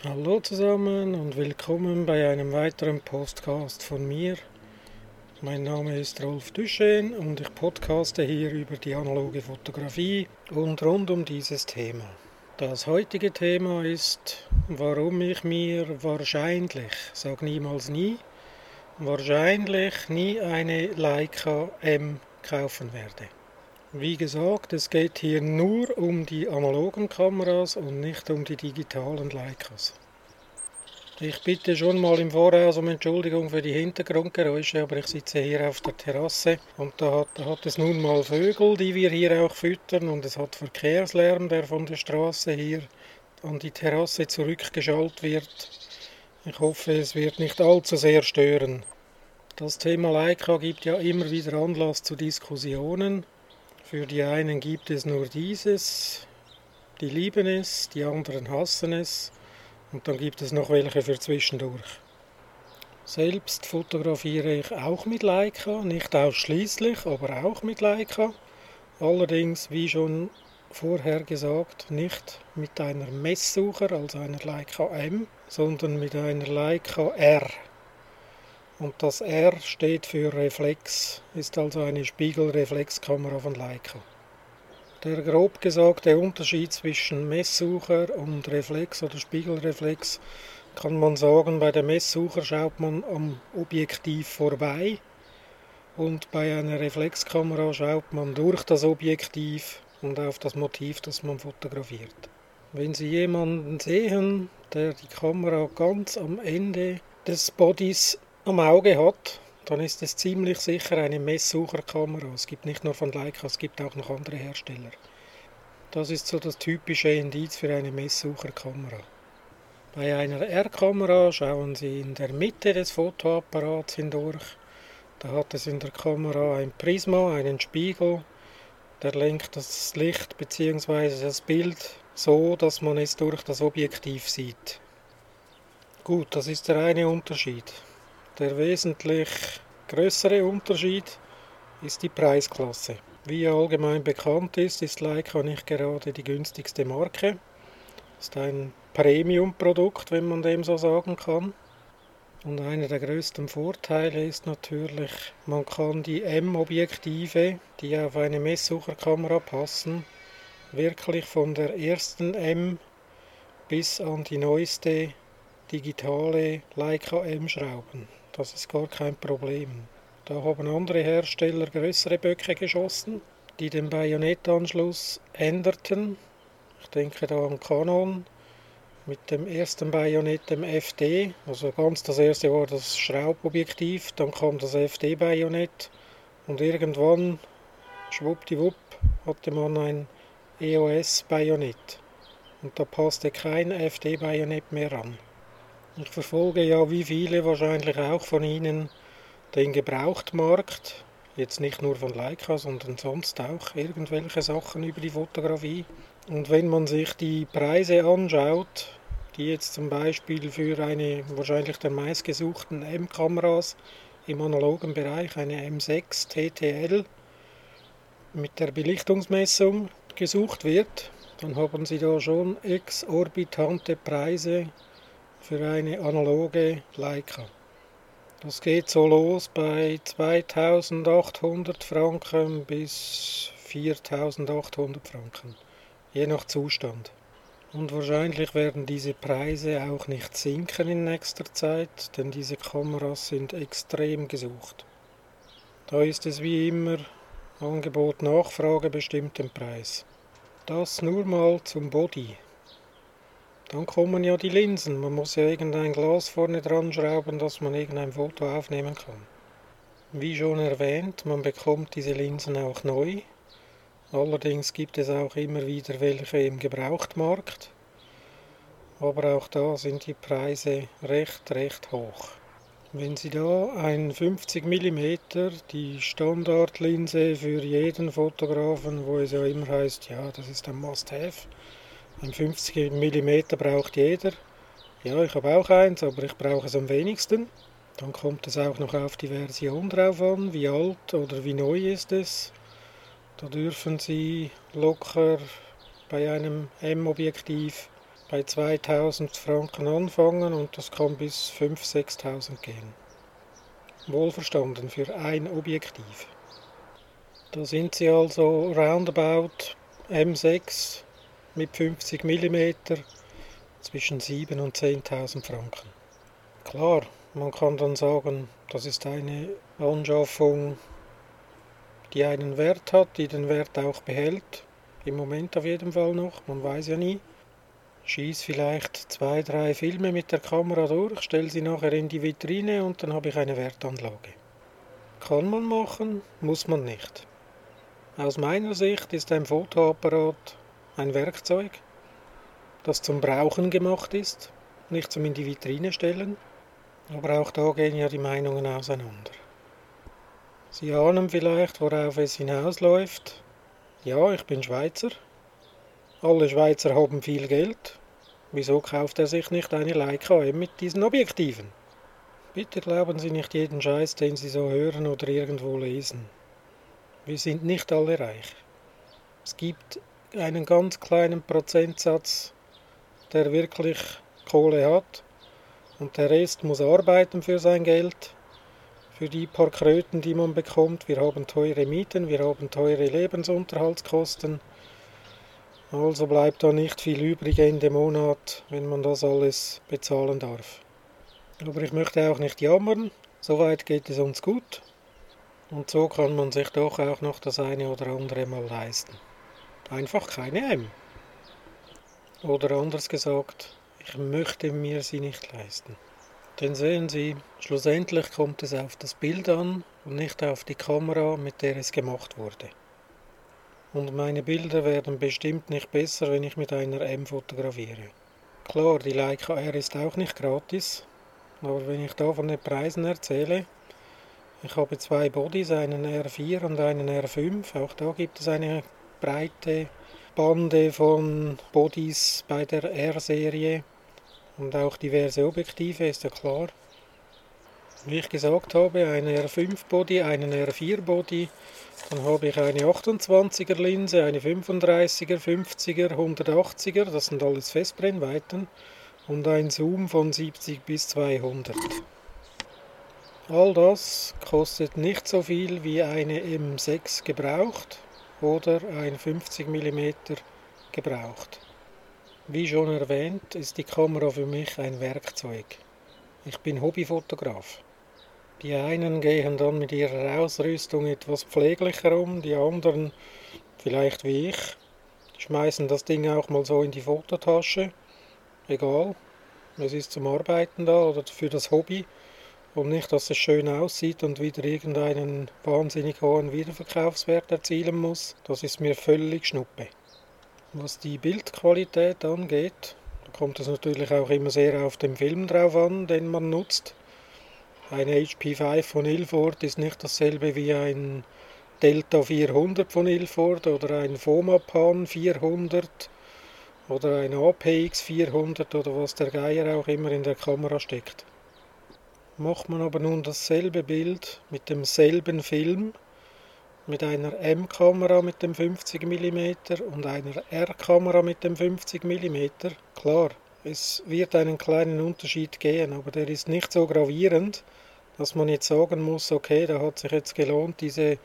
Hallo zusammen und willkommen bei einem weiteren Podcast von mir. Mein Name ist Rolf Duchesne und ich podcaste hier über die analoge Fotografie und rund um dieses Thema. Das heutige Thema ist, warum ich mir wahrscheinlich, sag niemals nie, wahrscheinlich nie eine Leica M kaufen werde. Wie gesagt, es geht hier nur um die analogen Kameras und nicht um die digitalen Leicas. Ich bitte schon mal im Voraus um Entschuldigung für die Hintergrundgeräusche, aber ich sitze hier auf der Terrasse und da hat es nun mal Vögel, die wir hier auch füttern, und es hat Verkehrslärm, der von der Straße hier an die Terrasse zurückgeschaltet wird. Ich hoffe, es wird nicht allzu sehr stören. Das Thema Leica gibt ja immer wieder Anlass zu Diskussionen. Für die einen gibt es nur dieses, die lieben es, die anderen hassen es. Und dann gibt es noch welche für zwischendurch. Selbst fotografiere ich auch mit Leica, nicht ausschließlich, aber auch mit Leica. Allerdings, wie schon vorher gesagt, nicht mit einer Messsucher, also einer Leica M, sondern mit einer Leica R. Und das R steht für Reflex, ist also eine Spiegelreflexkamera von Leica. Der grob gesagte Unterschied zwischen Messsucher und Reflex oder Spiegelreflex kann man sagen, bei der Messsucher schaut man am Objektiv vorbei und bei einer Reflexkamera schaut man durch das Objektiv und auf das Motiv, das man fotografiert. Wenn Sie jemanden sehen, der die Kamera ganz am Ende des Bodys am Auge hat, dann ist es ziemlich sicher eine Messsucherkamera. Es gibt nicht nur von Leica, es gibt auch noch andere Hersteller. Das ist so das typische Indiz für eine Messsucherkamera. Bei einer R-Kamera schauen Sie in der Mitte des Fotoapparats hindurch. Da hat es in der Kamera ein Prisma, einen Spiegel, der lenkt das Licht bzw. das Bild so, dass man es durch das Objektiv sieht. Gut, das ist der eine Unterschied. Der wesentlich größere Unterschied ist die Preisklasse. Wie allgemein bekannt ist Leica nicht gerade die günstigste Marke. Ist ein Premium-Produkt, wenn man dem so sagen kann. Und einer der größten Vorteile ist natürlich, man kann die M-Objektive, die auf eine Messsucherkamera passen, wirklich von der ersten M bis an die neueste digitale Leica M schrauben. Das ist gar kein Problem. Da haben andere Hersteller größere Böcke geschossen, die den Bajonettanschluss änderten. Ich denke da an Canon mit dem ersten Bajonett, dem FD. Also ganz das erste war das Schraubobjektiv, dann kam das FD-Bajonett und irgendwann, schwuppdiwupp, hatte man ein EOS-Bajonett. Und da passte kein FD-Bajonett mehr an. Ich verfolge ja, wie viele wahrscheinlich auch von Ihnen, den Gebrauchtmarkt, jetzt nicht nur von Leica, sondern sonst auch irgendwelche Sachen über die Fotografie. Und wenn man sich die Preise anschaut, die jetzt zum Beispiel für eine wahrscheinlich der meistgesuchten M-Kameras im analogen Bereich, eine M6 TTL mit der Belichtungsmessung gesucht wird, dann haben Sie da schon exorbitante Preise für eine analoge Leica. Das geht so los bei 2.800 Franken bis 4.800 Franken, je nach Zustand. Und wahrscheinlich werden diese Preise auch nicht sinken in nächster Zeit, denn diese Kameras sind extrem gesucht. Da ist es wie immer, Angebot, Nachfrage bestimmt den Preis. Das nur mal zum Body. Dann kommen ja die Linsen. Man muss ja irgendein Glas vorne dran schrauben, dass man irgendein Foto aufnehmen kann. Wie schon erwähnt, man bekommt diese Linsen auch neu. Allerdings gibt es auch immer wieder welche im Gebrauchtmarkt. Aber auch da sind die Preise recht hoch. Wenn Sie da ein 50 mm, die Standardlinse für jeden Fotografen, wo es ja immer heißt, ja, das ist ein Must-Have, ein 50 mm braucht jeder. Ja, ich habe auch eins, aber ich brauche es am wenigsten. Dann kommt es auch noch auf die Version drauf an, wie alt oder wie neu ist es. Da dürfen Sie locker bei einem M-Objektiv bei 2000 Franken anfangen und das kann bis 5.000, 6.000 gehen. Wohlverstanden für ein Objektiv. Da sind sie also roundabout M6 mit 50 mm zwischen 7.000 und 10.000 Franken. Klar, man kann dann sagen, das ist eine Anschaffung, die einen Wert hat, die den Wert auch behält. Im Moment auf jeden Fall noch, man weiß ja nie. Schieß vielleicht 2, 3 Filme mit der Kamera durch, stelle sie nachher in die Vitrine und dann habe ich eine Wertanlage. Kann man machen, muss man nicht. Aus meiner Sicht ist ein Fotoapparat ein Werkzeug, das zum Brauchen gemacht ist, nicht zum in die Vitrine stellen. Aber auch da gehen ja die Meinungen auseinander. Sie ahnen vielleicht, worauf es hinausläuft. Ja, ich bin Schweizer. Alle Schweizer haben viel Geld. Wieso kauft er sich nicht eine Leica M mit diesen Objektiven? Bitte glauben Sie nicht jeden Scheiß, den Sie so hören oder irgendwo lesen. Wir sind nicht alle reich. Es gibt einen ganz kleinen Prozentsatz, der wirklich Kohle hat. Und der Rest muss arbeiten für sein Geld, für die paar Kröten, die man bekommt. Wir haben teure Mieten, wir haben teure Lebensunterhaltskosten. Also bleibt da nicht viel übrig Ende Monat, wenn man das alles bezahlen darf. Aber ich möchte auch nicht jammern, soweit geht es uns gut. Und so kann man sich doch auch noch das eine oder andere mal leisten. Einfach keine M. Oder anders gesagt, ich möchte mir sie nicht leisten. Denn sehen Sie, schlussendlich kommt es auf das Bild an und nicht auf die Kamera, mit der es gemacht wurde. Und meine Bilder werden bestimmt nicht besser, wenn ich mit einer M fotografiere. Klar, die Leica R ist auch nicht gratis, aber wenn ich da von den Preisen erzähle, ich habe 2 Bodies, einen R4 und einen R5, auch da gibt es eine breite Bande von Bodies bei der R-Serie und auch diverse Objektive, ist ja klar. Wie ich gesagt habe, eine R5-Body, einen R4-Body, dann habe ich eine 28er Linse, eine 35er, 50er, 180er, das sind alles Festbrennweiten, und ein Zoom von 70 bis 200. All das kostet nicht so viel wie eine M6 gebraucht oder ein 50 mm gebraucht. Wie schon erwähnt, ist die Kamera für mich ein Werkzeug. Ich bin Hobbyfotograf. Die einen gehen dann mit ihrer Ausrüstung etwas pfleglicher um, die anderen, vielleicht wie ich, schmeißen das Ding auch mal so in die Fototasche. Egal, es ist zum Arbeiten da oder für das Hobby und nicht, dass es schön aussieht und wieder irgendeinen wahnsinnig hohen Wiederverkaufswert erzielen muss. Das ist mir völlig Schnuppe. Was die Bildqualität angeht, da kommt es natürlich auch immer sehr auf den Film drauf an, den man nutzt. Ein HP5 von Ilford ist nicht dasselbe wie ein Delta 400 von Ilford oder ein Fomapan 400 oder ein APX 400 oder was der Geier auch immer in der Kamera steckt. Macht man aber nun dasselbe Bild mit demselben Film, mit einer M-Kamera mit dem 50 mm und einer R-Kamera mit dem 50 mm, klar, es wird einen kleinen Unterschied geben, aber der ist nicht so gravierend, dass man jetzt sagen muss, okay, da hat sich jetzt gelohnt, diese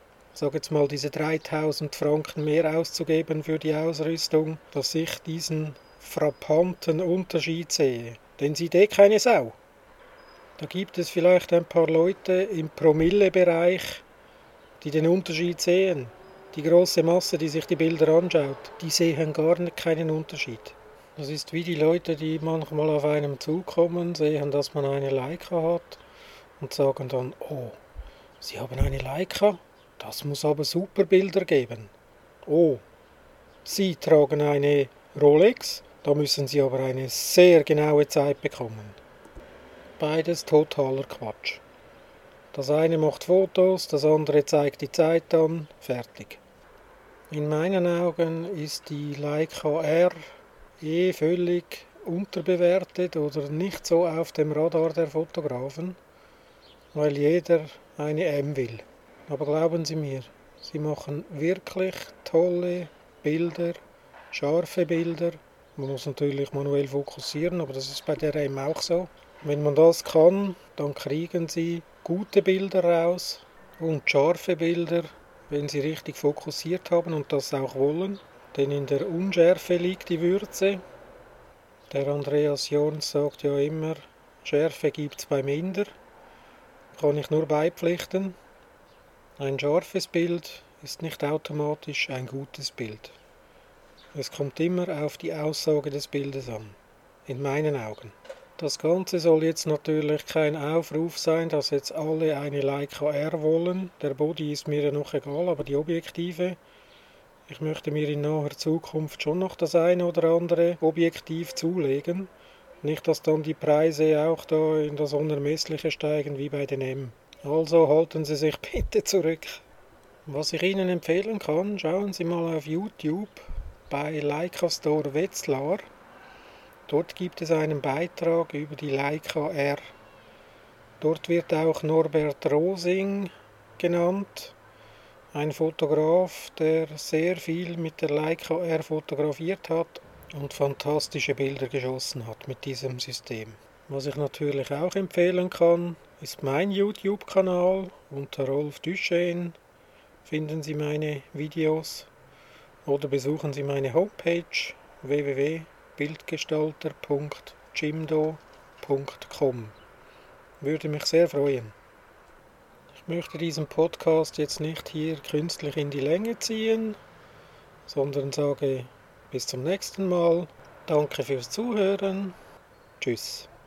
3.000 Franken mehr auszugeben für die Ausrüstung, dass ich diesen frappanten Unterschied sehe. Denn sieht keine Sau. Da gibt es vielleicht ein paar Leute im Promillebereich, die den Unterschied sehen. Die große Masse, die sich die Bilder anschaut, die sehen gar nicht keinen Unterschied. Das ist wie die Leute, die manchmal auf einem zukommen, sehen, dass man eine Leica hat und sagen dann, oh, Sie haben eine Leica? Das muss aber super Bilder geben. Oh, Sie tragen eine Rolex? Da müssen Sie aber eine sehr genaue Zeit bekommen. Beides totaler Quatsch. Das eine macht Fotos, das andere zeigt die Zeit an, fertig. In meinen Augen ist die Leica R völlig unterbewertet oder nicht so auf dem Radar der Fotografen, weil jeder eine M will. Aber glauben Sie mir, sie machen wirklich tolle Bilder, scharfe Bilder, Man muss natürlich manuell fokussieren, aber das ist bei der eben auch so. Wenn man das kann, dann kriegen Sie gute Bilder raus und scharfe Bilder, wenn Sie richtig fokussiert haben und das auch wollen. Denn in der Unschärfe liegt die Würze. Der Andreas Jorns sagt ja immer, Schärfe gibt's beim Inder. Kann ich nur beipflichten. Ein scharfes Bild ist nicht automatisch ein gutes Bild. Es kommt immer auf die Aussage des Bildes an, in meinen Augen. Das Ganze soll jetzt natürlich kein Aufruf sein, dass jetzt alle eine Leica R wollen. Der Body ist mir ja noch egal, aber die Objektive. Ich möchte mir in naher Zukunft schon noch das eine oder andere Objektiv zulegen. Nicht, dass dann die Preise auch da in das Unermessliche steigen wie bei den M. Also halten Sie sich bitte zurück. Was ich Ihnen empfehlen kann, schauen Sie mal auf YouTube bei Leica Store Wetzlar. Dort gibt es einen Beitrag über die Leica R. Dort wird auch Norbert Rosing genannt, ein Fotograf, der sehr viel mit der Leica R fotografiert hat und fantastische Bilder geschossen hat mit diesem System. Was ich natürlich auch empfehlen kann, ist mein YouTube-Kanal. Unter Rolf Duchesne finden Sie meine Videos oder besuchen Sie meine Homepage www.bildgestalter.jimdo.com. Würde mich sehr freuen. Ich möchte diesen Podcast jetzt nicht hier künstlich in die Länge ziehen, sondern sage bis zum nächsten Mal. Danke fürs Zuhören. Tschüss.